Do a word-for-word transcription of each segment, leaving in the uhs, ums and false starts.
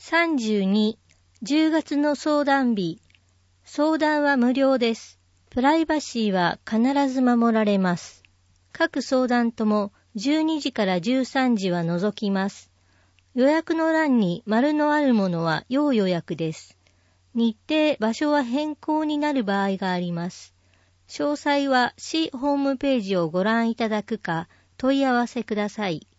さんじゅうに、じゅうがつの相談日。相談は無料です。プライバシーは必ず守られます。各相談ともじゅうにじからじゅうさんじは除きます。予約の欄に丸のあるものは要予約です。日程、場所は変更になる場合があります。詳細は市ホームページをご覧いただくか問い合わせください。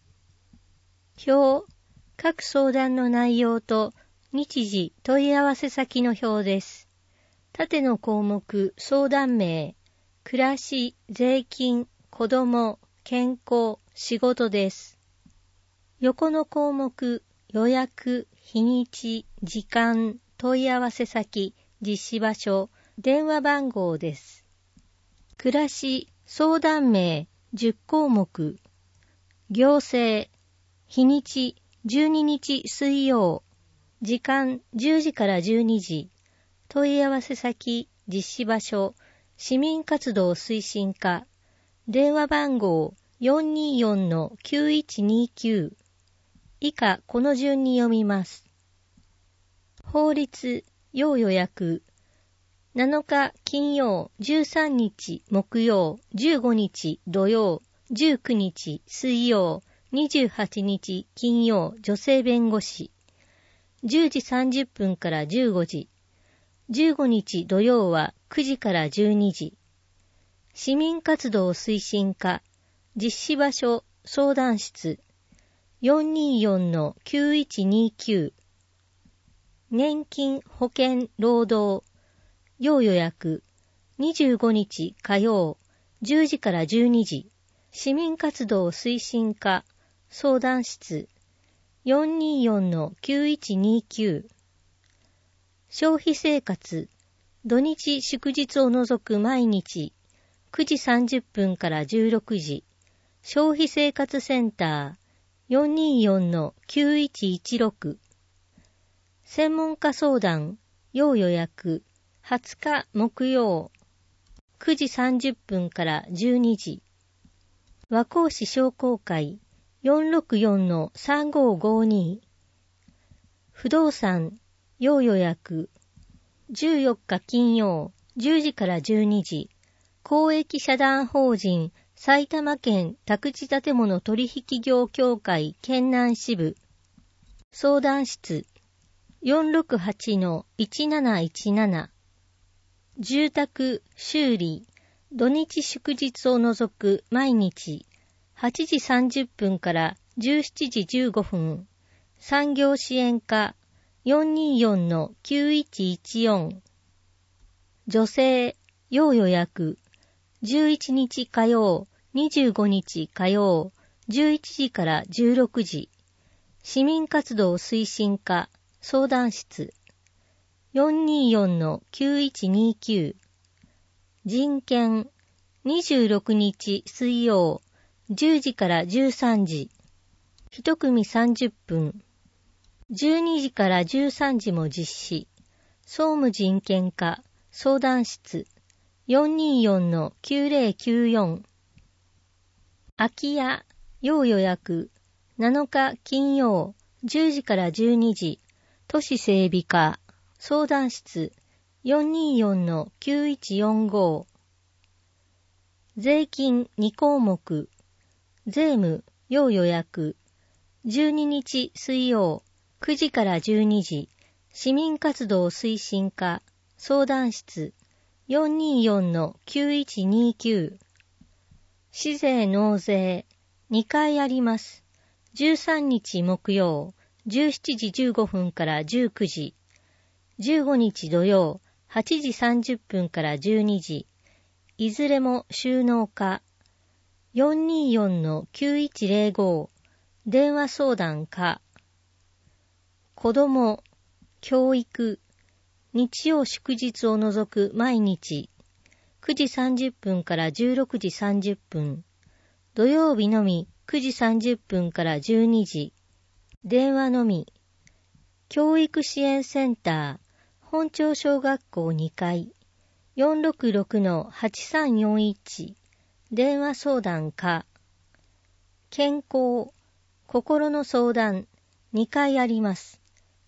表、各相談の内容と日時問い合わせ先の表です。縦の項目、相談名、暮らし、税金、子ども、健康、仕事です。横の項目、予約、日にち、時間、問い合わせ先、実施場所、電話番号です。暮らし、相談名、じゅっこうもく。行政、日にち、じゅうににち水曜。時間、じゅうじからじゅうにじ。問い合わせ先、実施場所、市民活動推進課。電話番号、よんにーよんのきゅういちにきゅう。以下、この順に読みます。法律、要予約。なのか金曜、じゅうさんにち木曜、じゅうごにち土曜、じゅうくにち水曜、にじゅうはちにち金曜、女性弁護士。じゅうじさんじゅっぷんからじゅうごじ。じゅうごにち土曜はくじからじゅうにじ。市民活動推進課。実施場所、相談室。よんにーよんのきゅういちにきゅう。年金、保険、労働。要予約。にじゅうごにち火曜、じゅうじからじゅうにじ。市民活動推進課。相談室。よんにーよんのきゅういちにきゅう。消費生活。土日祝日を除く毎日。くじさんじゅっぷんからじゅうろくじ。消費生活センター。よんにーよんのきゅういちいちろく。専門家相談。要予約。はつか木曜。くじさんじゅっぷんからじゅうにじ。和光市商工会。よんろくよんのさんごーごーに。不動産。要予約。じゅうよっか金曜。じゅうじからじゅうにじ。公益社団法人埼玉県宅地建物取引業協会県南支部。相談室。よんろくはちのいちなないちなな。住宅、修理、土日祝日を除く毎日、はちじさんじゅっぷんからじゅうしちじじゅうごふん、産業支援課 よんにーよんのきゅういちいちよん。女性、要予約、じゅういちにち火曜、にじゅうごにち火曜、じゅういちじからじゅうろくじ、市民活動推進課、相談室、よんにーよんのきゅういちにきゅう。人権、にじゅうろくにち水曜、じゅうじからじゅうさんじ。一組さんじゅっぷん。じゅうにじからじゅうさんじも実施。総務人権課、相談室、よんにーよんのきゅうぜろきゅうよん。空き家、要予約、なのか金曜、じゅうじからじゅうにじ。都市整備課、相談室 よんにーよんのきゅういちよんご。税金にこうもく。税務要予約。じゅうににち水曜くじからじゅうにじ。市民活動推進課相談室 よんにーよんのきゅういちにきゅう。市税納税にかいあります。じゅうさんにち木曜じゅうしちじじゅうごふんからじゅうくじ。じゅうごにち土曜、はちじさんじゅっぷんからじゅうにじ。いずれも収納課。よんにーよんのきゅういちぜろご。電話相談課。子ども、教育。日曜祝日を除く毎日。くじさんじゅっぷんからじゅうろくじさんじゅっぷん。土曜日のみくじさんじゅっぷんからじゅうにじ。電話のみ。教育支援センター。本町小学校にかい よんろくろくのはちさんよんいち 電話相談課。健康、心の相談にかいあります。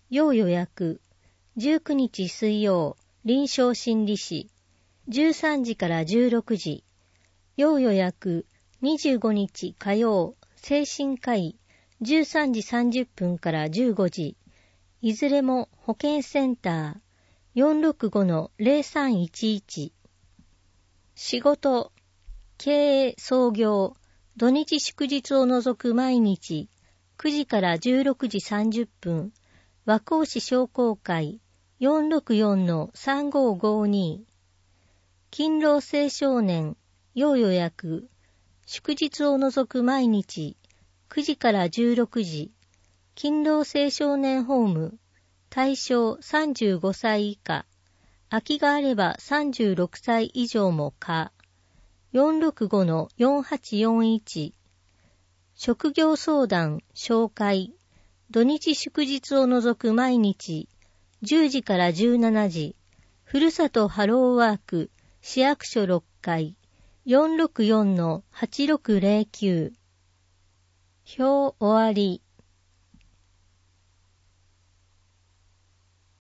要予約。じゅうくにち水曜、臨床心理士。じゅうさんじからじゅうろくじ。要予約。にじゅうごにち火曜、精神科医。じゅうさんじさんじゅっぷんからじゅうごじ。いずれも保健センター。よんろくごのゼロさんいちいち。仕事。経営創業。土日祝日を除く毎日。くじからじゅうろくじさんじゅっぷん。和光市商工会。よんろくよんのさんごごに。勤労青少年。要予約。祝日を除く毎日。くじからじゅうろくじ。勤労青少年ホーム。対象さんじゅうごさい以下。空きがあればさんじゅうろくさい以上も可。よんろくごのよんはちよんいち。職業相談、紹介。土日祝日を除く毎日。じゅうじからじゅうしちじ。ふるさとハローワーク。市役所ろっかい。よんろくよんのはちろくゼロきゅう。表終わり。